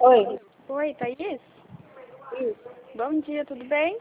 Oi. Oi, Thaís? Isso. Bom dia, tudo bem?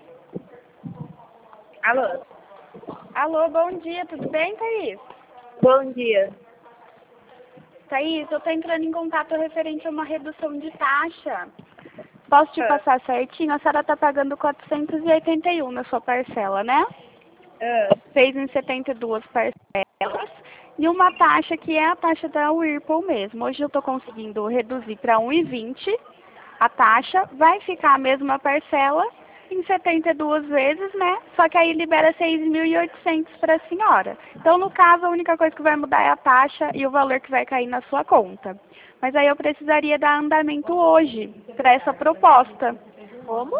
Alô. Alô, bom dia, tudo bem, Thaís? Bom dia. Thaís, eu estou entrando em contato referente a uma redução de taxa. Posso te passar certinho? A senhora está pagando 481 na sua parcela, né? Fez em 72 parcelas. E uma taxa que é a taxa da Whirlpool mesmo. Hoje eu estou conseguindo reduzir para 1,20. A taxa vai ficar a mesma parcela em 72 vezes, né? Só que aí libera 6.800 para a senhora. Então, no caso, a única coisa que vai mudar é a taxa e o valor que vai cair na sua conta. Mas aí eu precisaria dar andamento hoje para essa proposta. Como?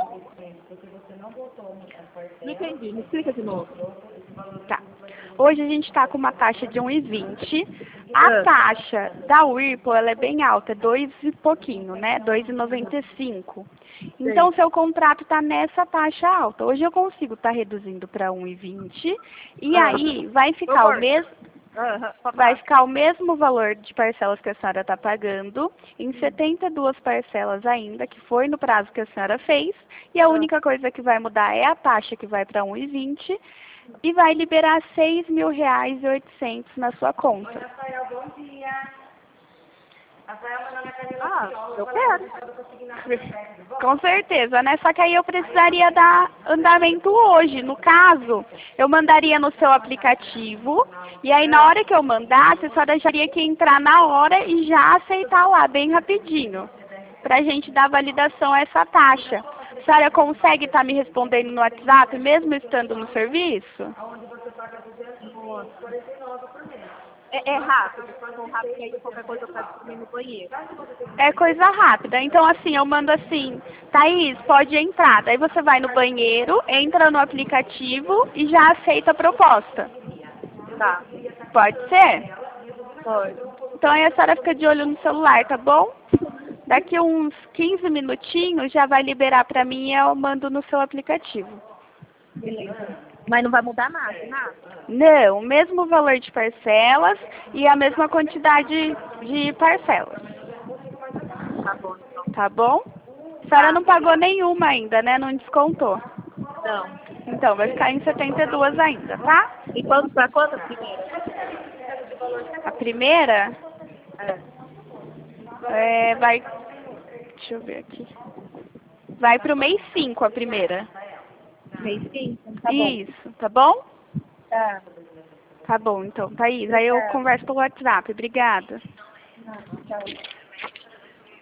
Não entendi. Me explica de novo. Tá. Hoje a gente está com uma taxa de 1,20. A taxa da Whirlpool, ela é bem alta, 2 e pouquinho, né? 2,95. Então, seu contrato está nessa taxa alta. Hoje eu consigo estar reduzindo para 1,20 e aí vai ficar o mesmo... Vai ficar o mesmo valor de parcelas que a senhora está pagando, em 72 parcelas ainda, que foi no prazo que a senhora fez, e a única coisa que vai mudar é a taxa, que vai para 1,20, e vai liberar R$ 6.800 na sua conta. Oi, Rafael, bom dia. Rafael, meu nome é Camila. Eu quero. Com certeza, né? Só que aí eu precisaria dar andamento hoje. No caso, eu mandaria no seu aplicativo, e aí na hora que eu mandasse, a senhora já teria que entrar na hora e já aceitar lá, bem rapidinho, pra gente dar validação a essa taxa. A senhora consegue estar me respondendo no WhatsApp, mesmo estando no serviço? É rápido. Se for rápido, aí qualquer coisa eu faço comer no banheiro. É coisa rápida. Então, assim, eu mando assim, Thaís, pode entrar. Daí você vai no banheiro, entra no aplicativo e já aceita a proposta. Tá. Pode ser? Pode. Então, aí a senhora fica de olho no celular, tá bom? Daqui uns 15 minutinhos já vai liberar pra mim e eu mando no seu aplicativo. Beleza. Mas não vai mudar nada, nada? Não, o mesmo valor de parcelas e a mesma quantidade de parcelas. Tá bom, então. Tá bom? A senhora não pagou nenhuma ainda, né? Não descontou. Não. Então, vai ficar em 72 ainda, tá? E quanto pra quanto primeiro? A primeira vai... Deixa eu ver aqui. Vai pro mês 5 a primeira. Mês 5? Tá bom. Isso, tá bom? Tá. Tá bom, então, Thaís. Aí eu converso pelo WhatsApp. Obrigada. Tchau.